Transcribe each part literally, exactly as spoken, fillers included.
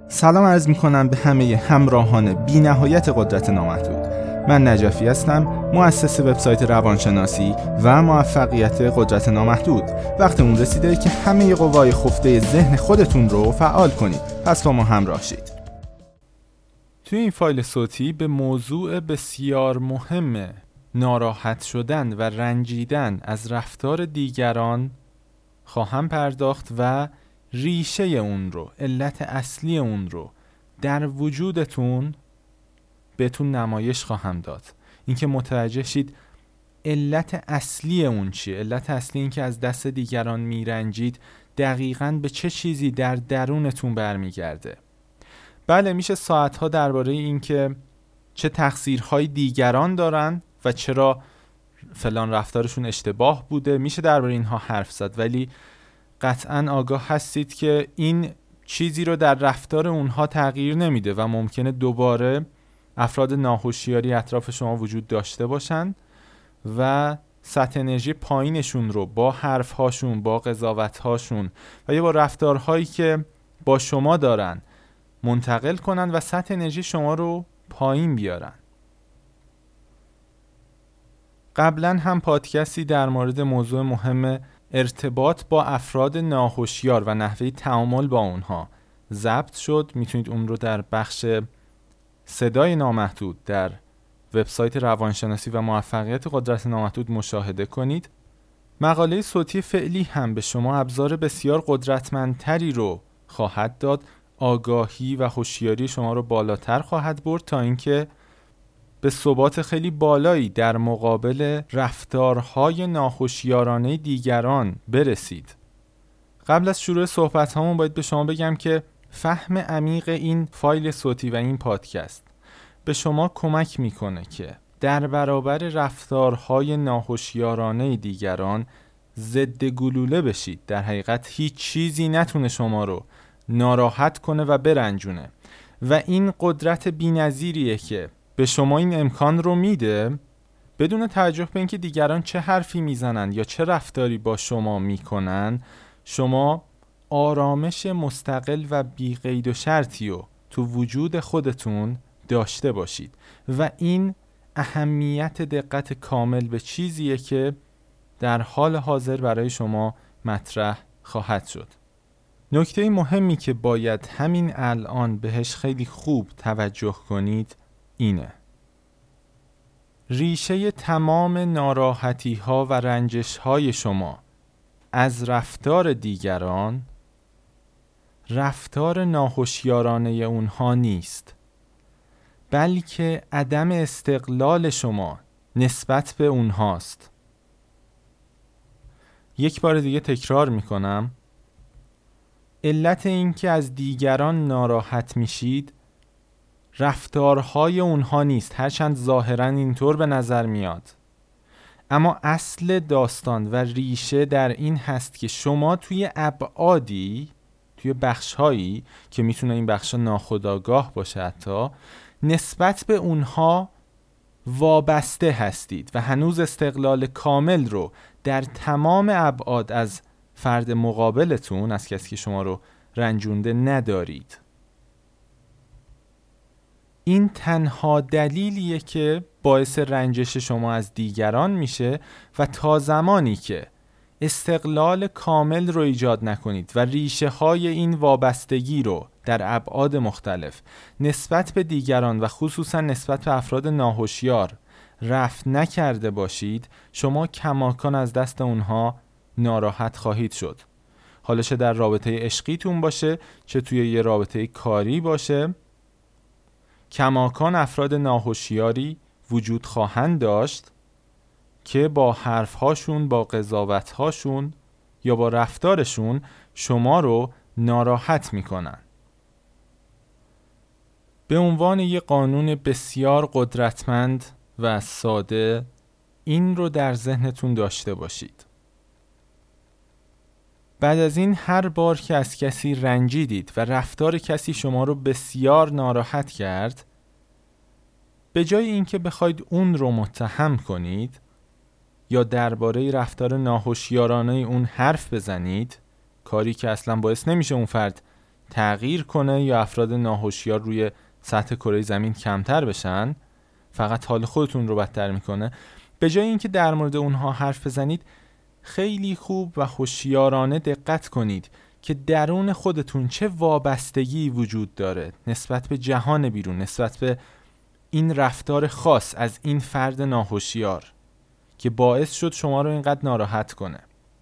سلام عرض میکنم به همه همراهان بی نهایت قدرت نامحدود. من نجفی هستم، مؤسس وبسایت روانشناسی و موفقیت قدرت نامحدود. وقت اون رسیده که همه قوای خفته ذهن خودتون رو فعال کنید. پس با ما همراه شید. توی این فایل صوتی به موضوع بسیار مهم ناراحت شدن و رنجیدن از رفتار دیگران خواهم پرداخت و ریشه اون رو، علت اصلی اون رو در وجودتون بهتون نمایش خواهم داد. اینکه متوجه شید علت اصلی اون چیه. علت اصلی این که از دست دیگران میرنجید دقیقاً به چه چیزی در درونتون برمیگرده. بله، میشه ساعتها درباره این که چه تقصیرهای دیگران دارن و چرا فلان رفتارشون اشتباه بوده، میشه درباره اینها حرف زد، ولی قطعاً آگاه هستید که این چیزی رو در رفتار اونها تغییر نمیده و ممکنه دوباره افراد ناهوشیاری اطراف شما وجود داشته باشن و سطح انرژی پایینشون رو با حرفهاشون، با قضاوتهاشون و یا با رفتارهایی که با شما دارن منتقل کنن و سطح انرژی شما رو پایین بیارن. قبلا هم پادکستی در مورد موضوع مهم ارتباط با افراد ناهوشیار و نحوه تعامل با اونها ضبط شد. میتونید اون رو در بخش صدای نامحدود در وبسایت روانشناسی و موفقیت قدرت نامحدود مشاهده کنید. مقاله صوتی فعلی هم به شما ابزار بسیار قدرتمندتری رو خواهد داد. آگاهی و هوشیاری شما رو بالاتر خواهد برد تا اینکه به ثبات خیلی بالایی در مقابل رفتارهای ناهوشیارانه دیگران برسید. قبل از شروع صحبت هامون باید به شما بگم که فهم عمیق این فایل صوتی و این پادکست به شما کمک میکنه که در برابر رفتارهای ناهوشیارانه دیگران ضد گلوله بشید. در حقیقت هیچ چیزی نتونه شما رو ناراحت کنه و برنجونه و این قدرت بی‌نظیریه که به شما این امکان رو میده بدون توجه به اینکه دیگران چه حرفی میزنن یا چه رفتاری با شما میکنن، شما آرامش مستقل و بی قید و شرطی رو تو وجود خودتون داشته باشید و این اهمیت دقت کامل به چیزیه که در حال حاضر برای شما مطرح خواهد شد. نکته مهمی که باید همین الان بهش خیلی خوب توجه کنید اینه: ریشه تمام ناراحتی ها و رنجش های شما از رفتار دیگران رفتار ناهوشیارانه اونها نیست، بلکه عدم استقلال شما نسبت به اونهاست. یک بار دیگه تکرار میکنم: علت این که از دیگران ناراحت میشید رفتارهای اونها نیست، هرچند ظاهراً اینطور به نظر میاد، اما اصل داستان و ریشه در این هست که شما توی ابعادی، توی بخشهایی که میتونه این بخشا ناخودآگاه باشه حتی، نسبت به اونها وابسته هستید و هنوز استقلال کامل رو در تمام ابعاد از فرد مقابلتون، از کسی که شما رو رنجونده، ندارید. این تنها دلیلیه که باعث رنجش شما از دیگران میشه و تا زمانی که استقلال کامل رو ایجاد نکنید و ریشه های این وابستگی رو در ابعاد مختلف نسبت به دیگران و خصوصا نسبت به افراد ناهوشیار رفع نکرده باشید، شما کماکان از دست اونها ناراحت خواهید شد. حالا چه در رابطه عشقیتون باشه، چه توی یه رابطه کاری باشه، کماکان افراد ناهوشیاری وجود خواهند داشت که با حرفهاشون، با قضاوتهاشون یا با رفتارشون شما رو ناراحت میکنن. به عنوان یک قانون بسیار قدرتمند و ساده این رو در ذهنتون داشته باشید: بعد از این هر بار که از کسی رنجیدید و رفتار کسی شما رو بسیار ناراحت کرد، به جای اینکه بخواید اون رو متهم کنید یا درباره رفتار ناهوشیارانه اون حرف بزنید، کاری که اصلا باعث نمیشه اون فرد تغییر کنه یا افراد ناهوشیار روی سطح کره زمین کمتر بشن، فقط حال خودتون رو بدتر میکنه. به جای اینکه در مورد اونها حرف بزنید، خیلی خوب و هوشیارانه دقت کنید که درون خودتون چه وابستگی وجود داره نسبت به جهان بیرون، نسبت به این رفتار خاص از این فرد ناهوشیار که باعث شد شما رو اینقدر ناراحت کنه.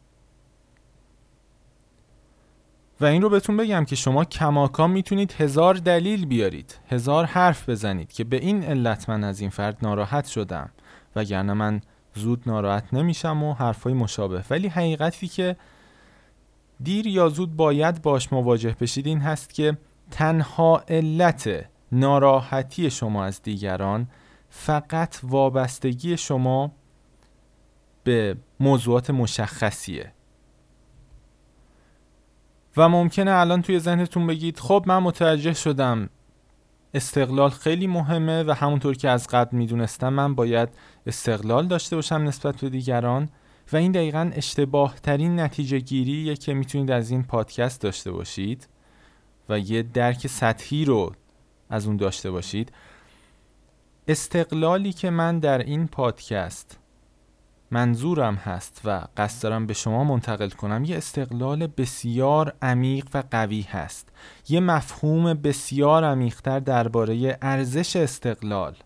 و این رو بهتون بگم که شما کماکان میتونید هزار دلیل بیارید، هزار حرف بزنید که به این علت من از این فرد ناراحت شدم، وگرنه من زود ناراحت نمیشم و حرفای مشابه. ولی حقیقتی که دیر یا زود باید باش مواجه بشید این هست که تنها علت ناراحتی شما از دیگران فقط وابستگی شما به موضوعات مشخصیه. و ممکنه الان توی ذهنتون بگید خب من متوجه شدم استقلال خیلی مهمه و همونطور که از قبل میدونستم من باید استقلال داشته باشم نسبت به دیگران، و این دقیقاً اشتباه ترین نتیجه گیریه که میتونید از این پادکست داشته باشید و یه درک سطحی رو از اون داشته باشید. استقلالی که من در این پادکست منظورم هست و قصد دارم به شما منتقل کنم یه استقلال بسیار عمیق و قوی هست، یه مفهوم بسیار عمیق‌تر درباره ارزش استقلال.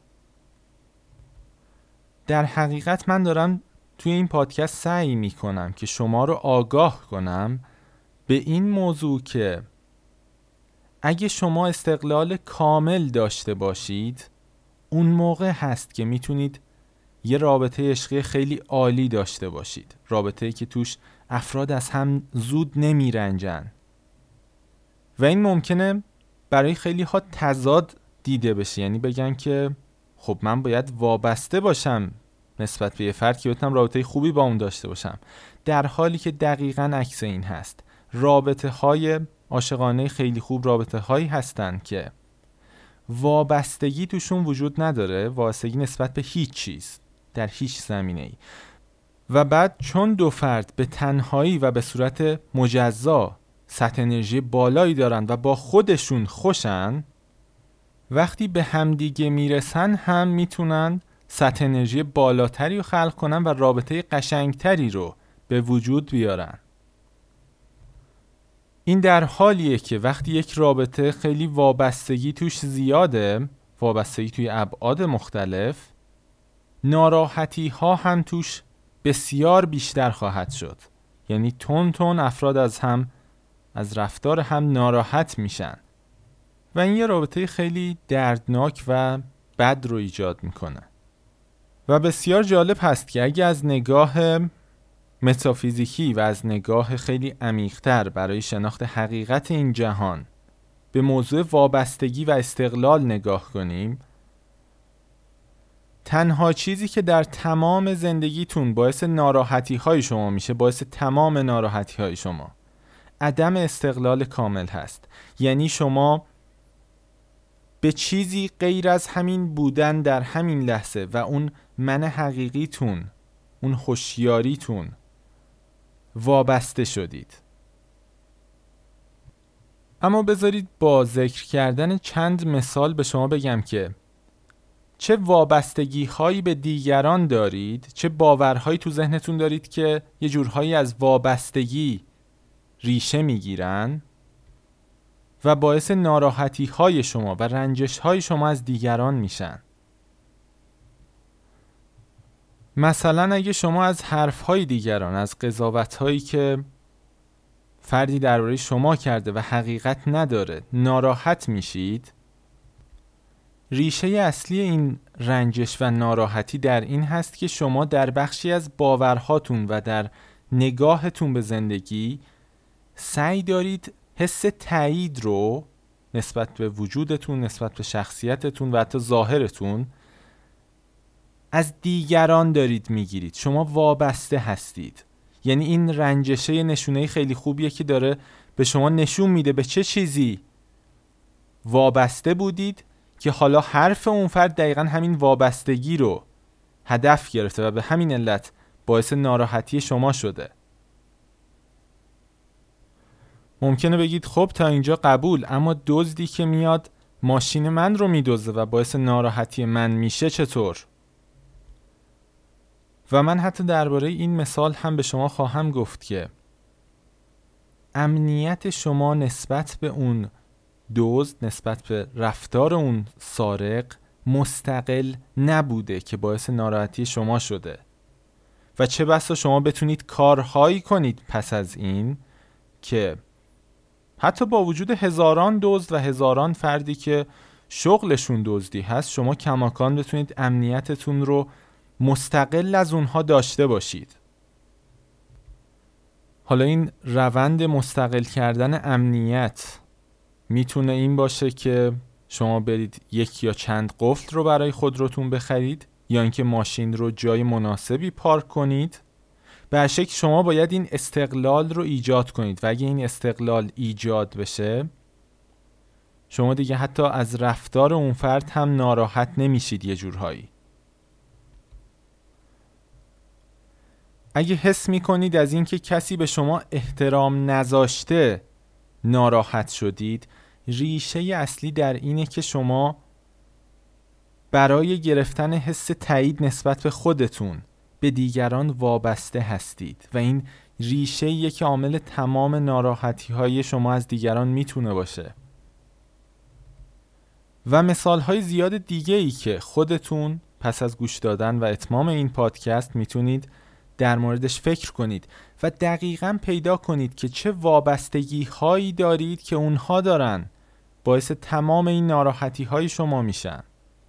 در حقیقت من دارم توی این پادکست سعی می کنم که شما رو آگاه کنم به این موضوع که اگه شما استقلال کامل داشته باشید اون موقع هست که میتونید یه رابطه عشقی خیلی عالی داشته باشید، رابطه‌ای که توش افراد از هم زود نمی رنجن. و این ممکنه برای خیلی ها تضاد دیده بشه، یعنی بگن که خب من باید وابسته باشم نسبت به یه فرد که بتونم رابطه خوبی با اون داشته باشم، در حالی که دقیقاً عکس این هست. رابطه های عاشقانه خیلی خوب رابطه هایی هستن که وابستگی توشون وجود نداره، وابستگی نسبت به هیچ چیز در هیچ زمینه‌ای. و بعد چون دو فرد به تنهایی و به صورت مجزا سطح انرژی بالایی دارن و با خودشون خوشن، وقتی به همدیگه میرسن هم میتونن سطح انرژی بالاتری رو خلق کنن و رابطه قشنگتری رو به وجود بیارن. این در حالیه که وقتی یک رابطه خیلی وابستگی توش زیاده، وابستگی توی ابعاد مختلف، ناراحتی ها هم توش بسیار بیشتر خواهد شد. یعنی تون تون افراد از هم از رفتار هم ناراحت میشن و این یه رابطه خیلی دردناک و بد رو ایجاد میکنه. و بسیار جالب هست که اگه از نگاه متافیزیکی و از نگاه خیلی عمیق‌تر برای شناخت حقیقت این جهان به موضوع وابستگی و استقلال نگاه کنیم، تنها چیزی که در تمام زندگیتون باعث ناراحتی های شما میشه، باعث تمام ناراحتی های شما، عدم استقلال کامل هست. یعنی شما به چیزی غیر از همین بودن در همین لحظه و اون من حقیقیتون، اون هوشیاریتون وابسته شدید. اما بذارید با ذکر کردن چند مثال به شما بگم که چه وابستگی هایی به دیگران دارید، چه باورهایی تو ذهنتون دارید که یه جورهایی از وابستگی ریشه میگیرن و باعث ناراحتی های شما و رنجش های شما از دیگران میشن. مثلا اگه شما از حرف های دیگران، از قضاوت هایی که فردی درباره شما کرده و حقیقت نداره ناراحت میشید، ریشه اصلی این رنجش و ناراحتی در این هست که شما در بخشی از باورهاتون و در نگاهتون به زندگی سعی دارید حس تایید رو نسبت به وجودتون، نسبت به شخصیتتون و حتی ظاهرتون از دیگران دارید میگیرید. شما وابسته هستید. یعنی این رنجشه نشونه خیلی خوبیه که داره به شما نشون میده به چه چیزی وابسته بودید که حالا حرف اون فرد دقیقاً همین وابستگی رو هدف گرفته و به همین علت باعث ناراحتی شما شده. ممکنه بگید خب تا اینجا قبول، اما دزدی که میاد ماشین من رو میدزده و باعث ناراحتی من میشه چطور؟ و من حتی درباره این مثال هم به شما خواهم گفت که امنیت شما نسبت به اون دزد، نسبت به رفتار اون سارق مستقل نبوده که باعث ناراحتی شما شده و چه بسا شما بتونید کارهایی کنید پس از این که حتی با وجود هزاران دزد و هزاران فردی که شغلشون دزدی هست، شما کماکان بتونید امنیتتون رو مستقل از اونها داشته باشید. حالا این روند مستقل کردن امنیت میتونه این باشه که شما برید یک یا چند قفل رو برای خودروتون بخرید یا اینکه ماشین رو جای مناسبی پارک کنید. به هر شکل شما باید این استقلال رو ایجاد کنید و اگه این استقلال ایجاد بشه شما دیگه حتی از رفتار اون فرد هم ناراحت نمیشید. یه جورهایی اگه حس میکنید از این که کسی به شما احترام نذاشته ناراحت شدید، ریشه اصلی در اینه که شما برای گرفتن حس تایید نسبت به خودتون به دیگران وابسته هستید و این ریشه یه که عامل تمام ناراحتی های شما از دیگران میتونه باشه. و مثال های زیاد دیگه ای که خودتون پس از گوش دادن و اتمام این پادکست میتونید در موردش فکر کنید و دقیقاً پیدا کنید که چه وابستگی هایی دارید که اونها دارن باعث تمام این ناراحتی های شما میشن.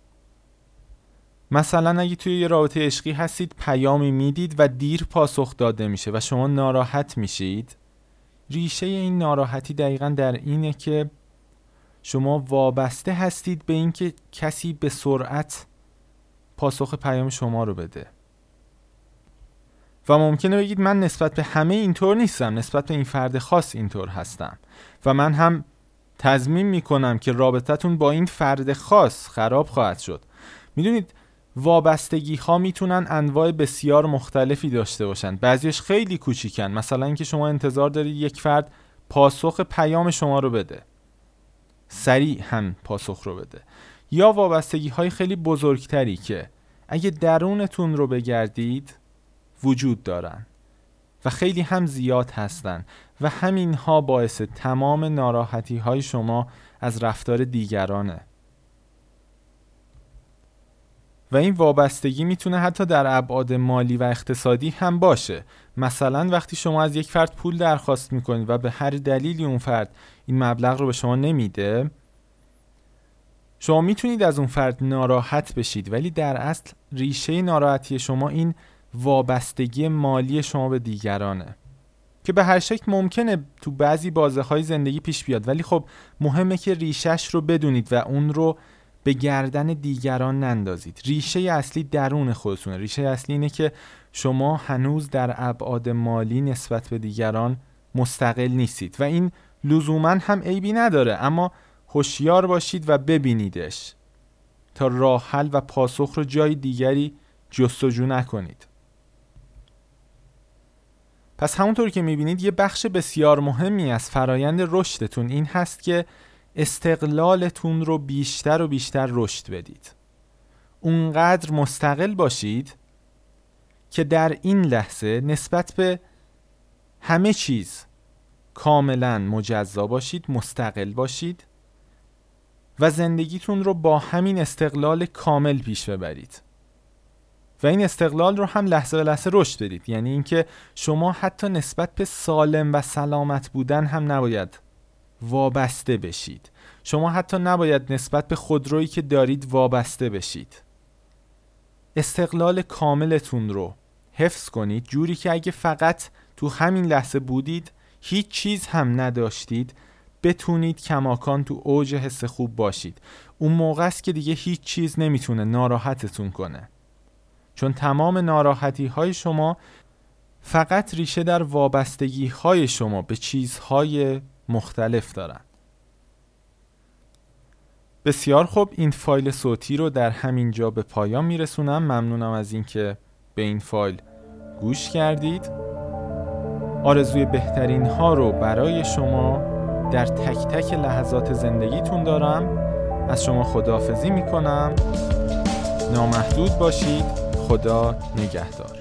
مثلا اگه توی یه رابطه عشقی هستید، پیامی میدید و دیر پاسخ داده میشه و شما ناراحت میشید، ریشه این ناراحتی دقیقاً در اینه که شما وابسته هستید به این که کسی به سرعت پاسخ پیام شما رو بده. و ممکنه بگید من نسبت به همه اینطور نیستم، نسبت به این فرد خاص اینطور هستم و من هم تضمین میکنم که رابطتون با این فرد خاص خراب خواهد شد. میدونید وابستگی ها میتونن انواع بسیار مختلفی داشته باشن. بعضیش خیلی کوچیکن، مثلا اینکه شما انتظار دارید یک فرد پاسخ پیام شما رو بده، سریع هم پاسخ رو بده، یا وابستگی های خیلی بزرگتری که اگه درونتون رو بگردید وجود دارن و خیلی هم زیاد هستن و همین ها باعث تمام ناراحتی های شما از رفتار دیگرانه. و این وابستگی میتونه حتی در ابعاد مالی و اقتصادی هم باشه. مثلا وقتی شما از یک فرد پول درخواست میکنید و به هر دلیلی اون فرد این مبلغ رو به شما نمیده، شما میتونید از اون فرد ناراحت بشید، ولی در اصل ریشه ناراحتی شما این وابستگی مالی شما به دیگرانه که به هر شکل ممکنه تو بعضی بازه‌های زندگی پیش بیاد، ولی خب مهمه که ریشه‌اش رو بدونید و اون رو به گردن دیگران نندازید. ریشه اصلی درون خودتونه. ریشه اصلی اینه که شما هنوز در ابعاد مالی نسبت به دیگران مستقل نیستید و این لزوما هم عیبی نداره، اما هوشیار باشید و ببینیدش تا راه حل و پاسخ رو جای دیگری جستجو نکنید. پس همونطور که میبینید یه بخش بسیار مهمی از فرایند رشدتون این هست که استقلالتون رو بیشتر و بیشتر رشد بدید. اونقدر مستقل باشید که در این لحظه نسبت به همه چیز کاملا مجزا باشید، مستقل باشید و زندگیتون رو با همین استقلال کامل پیش ببرید. و این استقلال رو هم لحظه به لحظه رشد بدید. یعنی اینکه شما حتی نسبت به سالم و سلامت بودن هم نباید وابسته بشید. شما حتی نباید نسبت به خودرویی که دارید وابسته بشید. استقلال کاملتون رو حفظ کنید، جوری که اگه فقط تو همین لحظه بودید، هیچ چیز هم نداشتید، بتونید کماکان تو اوج حس خوب باشید. اون موقع است که دیگه هیچ چیز نمیتونه ناراحتتون کنه، چون تمام ناراحتی های شما فقط ریشه در وابستگی های شما به چیزهای مختلف دارن. بسیار خوب، این فایل صوتی رو در همین جا به پایان میرسونم. ممنونم از اینکه به این فایل گوش کردید. آرزوی بهترین ها رو برای شما در تک تک لحظات زندگیتون دارم. از شما خداحافظی میکنم. نامحدود باشید. خدا نگهدار.